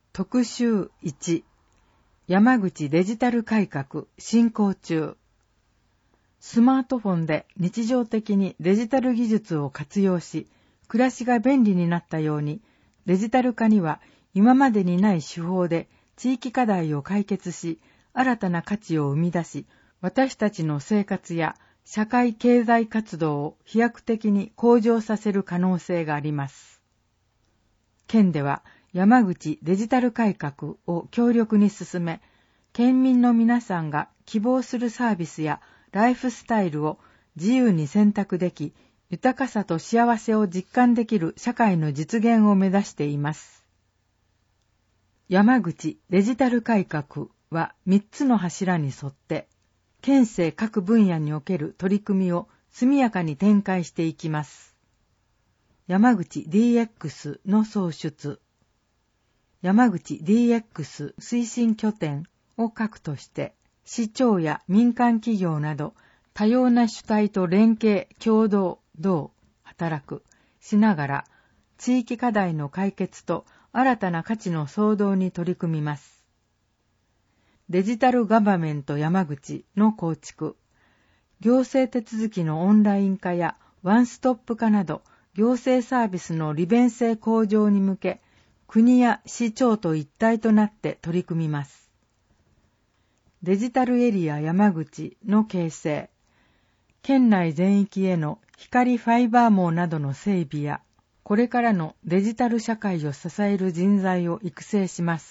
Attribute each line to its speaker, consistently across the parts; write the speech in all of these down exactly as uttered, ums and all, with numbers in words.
Speaker 1: 特集いち、山口デジタル改革進行中。スマートフォンで日常的にデジタル技術を活用し、暮らしが便利になったように、デジタル化には今までにない手法で地域課題を解決し、新たな価値を生み出し、私たちの生活や社会経済活動を飛躍的に向上させる可能性があります。県では山口デジタル改革を強力に進め、県民の皆さんが希望するサービスやライフスタイルを自由に選択でき、豊かさと幸せを実感できる社会の実現を目指しています。山口デジタル改革はみっつの柱に沿って、県政各分野における取り組みを速やかに展開していきます。山口 ディーエックス の創出。山口 ディーエックス 推進拠点を核として、市長や民間企業など多様な主体と連携、協働、同、働く、しながら、地域課題の解決と新たな価値の創造に取り組みます。デジタルガバメント山口の構築、行政手続きのオンライン化やワンストップ化など、行政サービスの利便性向上に向け、国や市町と一体となって取り組みます。デジタルエリア山口の形成、県内全域への光ファイバー網などの整備や、これからのデジタル社会を支える人材を育成します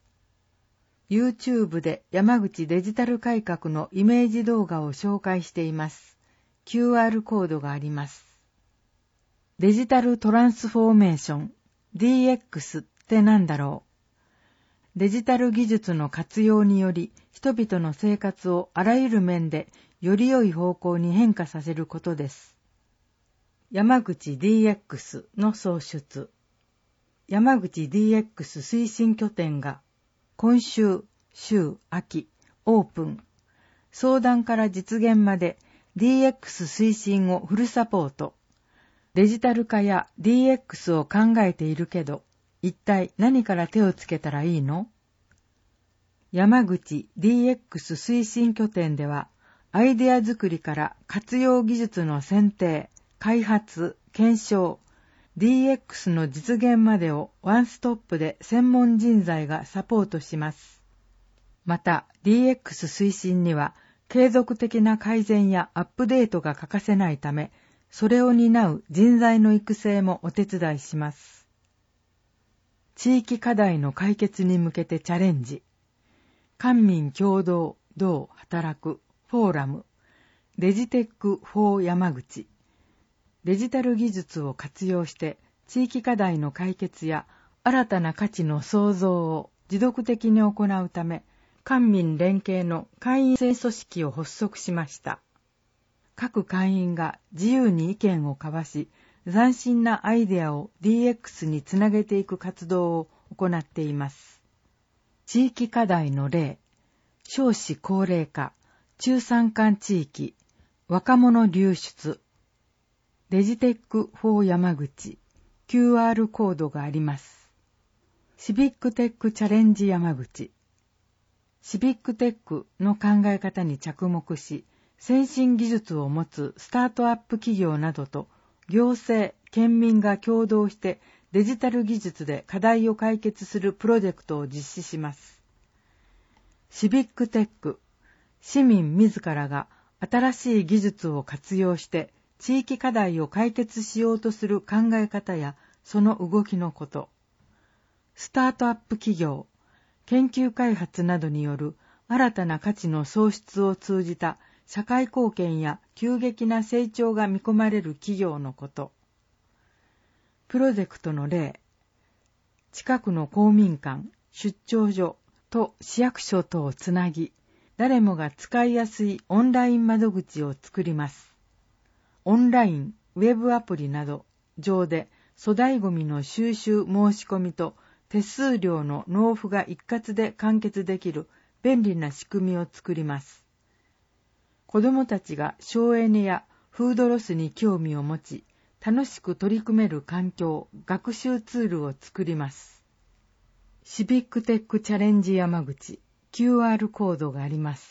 Speaker 1: 。YouTube で山口デジタル改革のイメージ動画を紹介しています。キューアール コードがあります。デジタルトランスフォーメーション ディーエックス って何だろう。デジタル技術の活用により人々の生活をあらゆる面でより良い方向に変化させることです。山口 ディーエックス の創出。山口 ディーエックス 推進拠点が今週、週、秋、オープン。相談から実現まで ディーエックス 推進をフルサポート。デジタル化や ディーエックス を考えているけど、一体何から手をつけたらいいの？山口 ディーエックス 推進拠点では、アイデア作りから活用技術の選定、開発、検証、ディーエックス の実現までをワンストップで専門人材がサポートします。また ディーエックス 推進には継続的な改善やアップデートが欠かせないため、それを担う人材の育成もお手伝いします。地域課題の解決に向けてチャレンジ。官民共同、同、働く、フォーラム、デジテックフォー山口。デジタル技術を活用して地域課題の解決や新たな価値の創造を持続的に行うため、官民連携の会員制組織を発足しました。各会員が自由に意見を交わし、斬新なアイデアを ディーエックス につなげていく活動を行っています。地域課題の例、少子高齢化、中山間地域、若者流出、デジテックフォー山口、キューアール コードがあります。シビックテックチャレンジ山口。シビックテックの考え方に着目し、先進技術を持つスタートアップ企業などと行政、県民が共同してデジタル技術で課題を解決するプロジェクトを実施します。シビックテック、市民自らが新しい技術を活用して地域課題を解決しようとする考え方やその動きのこと。スタートアップ企業、研究開発などによる新たな価値の創出を通じた社会貢献や急激な成長が見込まれる企業のこと。プロジェクトの例、近くの公民館、出張所と市役所とをつなぎ、誰もが使いやすいオンライン窓口を作ります。オンライン、ウェブアプリなど上で粗大ごみの収集申し込みと手数料の納付が一括で完結できる便利な仕組みを作ります。子どもたちが省エネやフードロスに興味を持ち、楽しく取り組める環境、学習ツールを作ります。 シビックテックチャレンジ山口 キューアール コードがあります。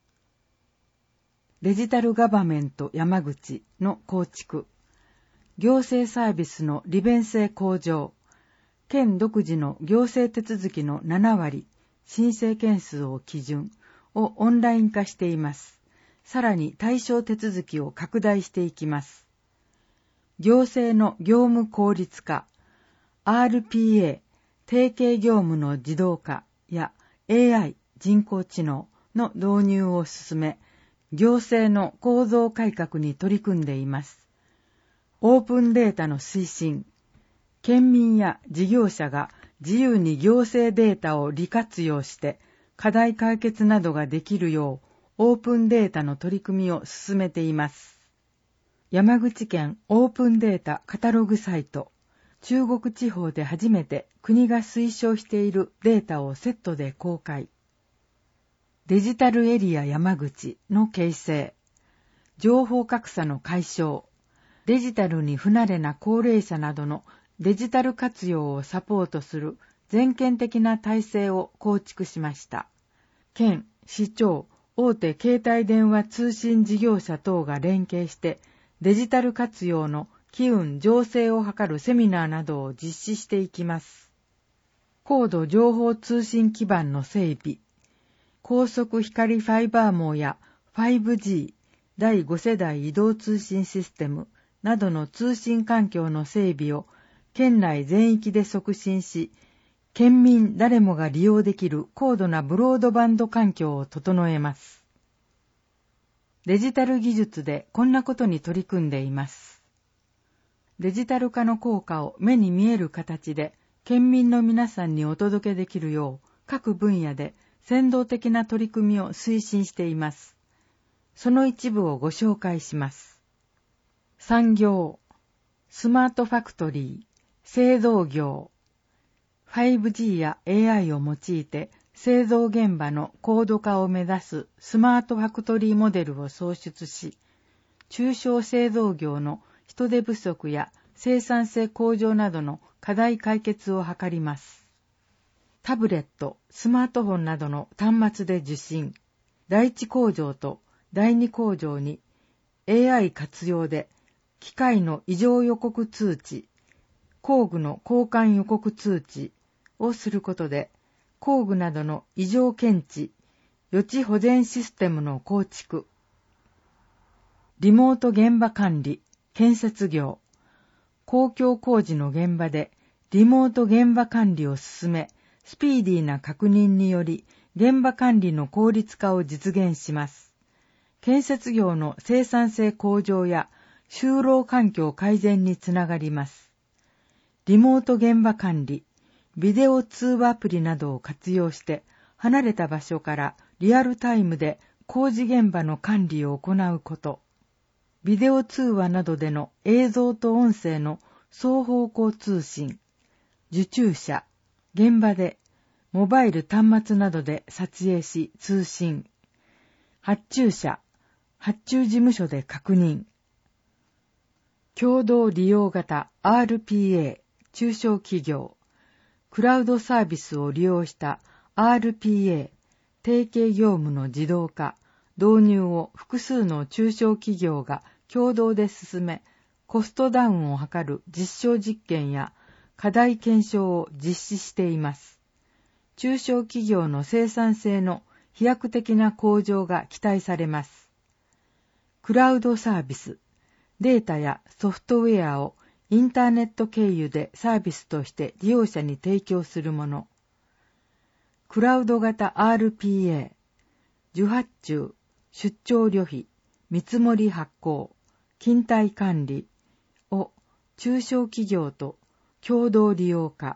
Speaker 1: デジタルガバメント山口の構築、行政サービスの利便性向上、県独自の行政手続きのななわり、申請件数を基準をオンライン化しています。さらに対象手続きを拡大していきます。行政の業務効率化、アールピーエー、提携業務の自動化や エーアイ、人工知能の導入を進め、行政の構造改革に取り組んでいます。オープンデータの推進、県民や事業者が自由に行政データを利活用して課題解決などができるようオープンデータの取り組みを進めています。山口県オープンデータカタログサイト、中国地方で初めて国が推奨しているデータをセットで公開。デジタルエリア山口の形成、情報格差の解消、デジタルに不慣れな高齢者などのデジタル活用をサポートする全県的な体制を構築しました。県、市町、大手携帯電話通信事業者等が連携してデジタル活用の機運醸成を図るセミナーなどを実施していきます。高度情報通信基盤の整備、高速光ファイバー網や ファイブジー、だいご世代移動通信システムなどの通信環境の整備を県内全域で促進し、県民誰もが利用できる高度なブロードバンド環境を整えます。デジタル技術でこんなことに取り組んでいます。デジタル化の効果を目に見える形で県民の皆さんにお届けできるよう各分野で先導的な取り組みを推進しています。その一部をご紹介します。産業、スマートファクトリー、製造業、ファイブジー や エーアイ を用いて製造現場の高度化を目指すスマートファクトリーモデルを創出し、中小製造業の人手不足や生産性向上などの課題解決を図ります。タブレット、スマートフォンなどの端末で受信、第一工場と第二工場に エーアイ 活用で機械の異常予告通知、工具の交換予告通知をすることで、工具などの異常検知、予知保全システムの構築、リモート現場管理、建設業、公共工事の現場でリモート現場管理を進め、スピーディーな確認により現場管理の効率化を実現します。建設業の生産性向上や就労環境改善につながります。リモート現場管理、ビデオ通話アプリなどを活用して離れた場所からリアルタイムで工事現場の管理を行うこと。ビデオ通話などでの映像と音声の双方向通信、受注者、現場でモバイル端末などで撮影し通信、発注者、発注事務所で確認、共同利用型 アールピーエー 中小企業、クラウドサービスを利用した アールピーエー 提携業務の自動化、導入を複数の中小企業が共同で進め、コストダウンを図る実証実験や課題検証を実施しています。中小企業の生産性の飛躍的な向上が期待されます。クラウドサービス、データやソフトウェアをインターネット経由でサービスとして利用者に提供するもの。クラウド型 アールピーエー、受発注、出張旅費、見積もり発行、勤怠管理を中小企業と共同利用化。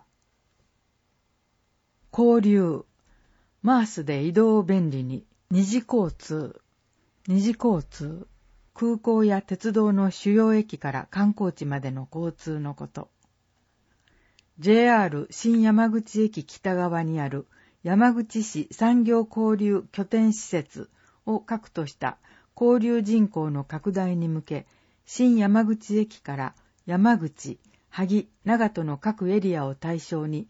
Speaker 1: 交流、マースで移動を便利に、二次交通、二次交通、空港や鉄道の主要駅から観光地までの交通のこと。ジェイアール 新山口駅北側にある山口市産業交流拠点施設を核とした交流人口の拡大に向け、新山口駅から山口、萩、長門の各エリアを対象に、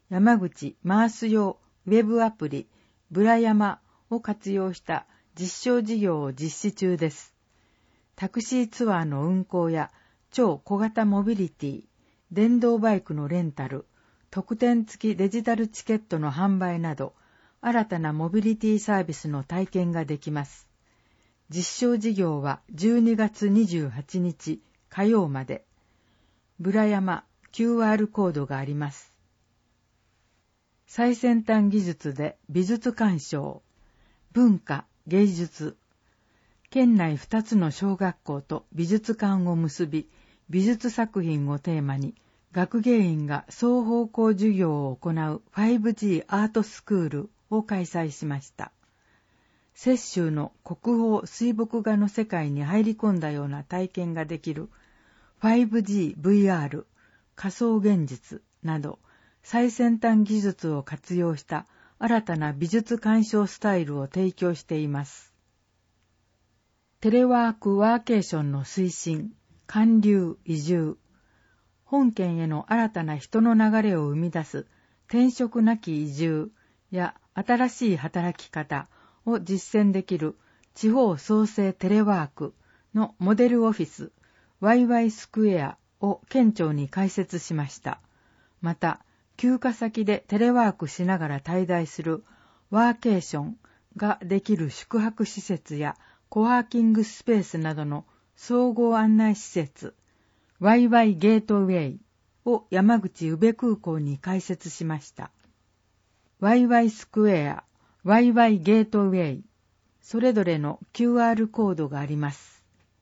Speaker 1: 山口マース用ウェブアプリブラヤマを活用した実証事業を実施中です。タクシーツアーの運行や超小型モビリティ、電動バイクのレンタル、特典付きデジタルチケットの販売など、新たなモビリティサービスの体験ができます。実証事業はじゅうにがつにじゅうはちにち火曜まで。ブラヤマ キューアール コードがあります。最先端技術で美術鑑賞、文化、芸術。県内ふたつの小学校と美術館を結び、美術作品をテーマに、学芸員が双方向授業を行う ファイブジー アートスクールを開催しました。雪舟の国宝水墨画の世界に入り込んだような体験ができる ファイブジーブイアール、仮想現実など最先端技術を活用した新たな美術鑑賞スタイルを提供しています。テレワークワーケーションの推進、還流移住、本県への新たな人の流れを生み出す転職なき移住や新しい働き方を実践できる地方創生テレワークのモデルオフィス ワイワイ スクエアを県庁に開設しました。また、休暇先でテレワークしながら滞在するワーケーションができる宿泊施設やコワーキングスペースなどの総合案内施設 ワイワイ ゲートウェイを山口宇部空港に開設しました。ワイワイ スクエア、ワイワイ ゲートウェイ、それぞれの キューアール コードがあります。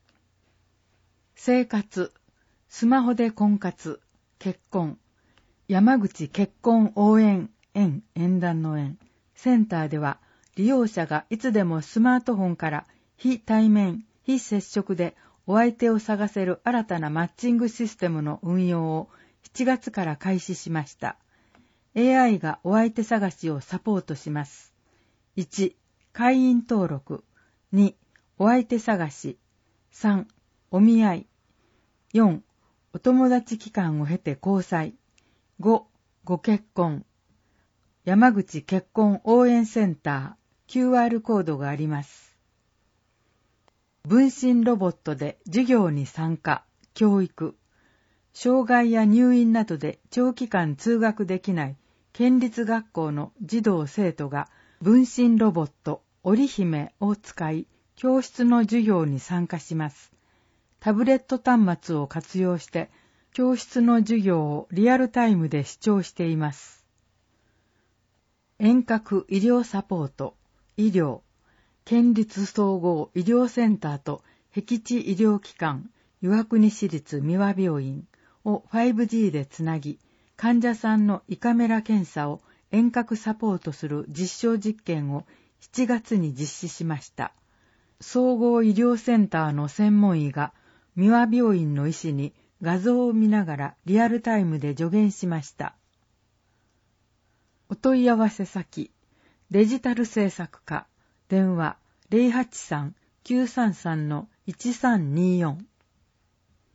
Speaker 1: 生活、スマホで婚活、結婚、山口結婚応援園縁談の園センターでは利用者がいつでもスマートフォンから非対面、非接触でお相手を探せる新たなマッチングシステムの運用をしちがつから開始しました。エーアイ がお相手探しをサポートします。いち. 会員登録。に. お相手探し。さん. お見合い。よん. お友達期間を経て交際。ご. ご結婚。山口結婚応援センター キューアール コードがあります。分身ロボットで授業に参加、教育。障害や入院などで長期間通学できない県立学校の児童生徒が分身ロボット織姫を使い教室の授業に参加します。タブレット端末を活用して教室の授業をリアルタイムで視聴しています。遠隔医療サポート、医療、県立総合医療センターと僻地医療機関、岩国市立三輪病院を ファイブジー でつなぎ、患者さんの胃カメラ検査を遠隔サポートする実証実験をしちがつに実施しました。総合医療センターの専門医が三輪病院の医師に画像を見ながらリアルタイムで助言しました。お問い合わせ先、デジタル制作課、電話 ゼロはちさん きゅうさんさん いちさんによん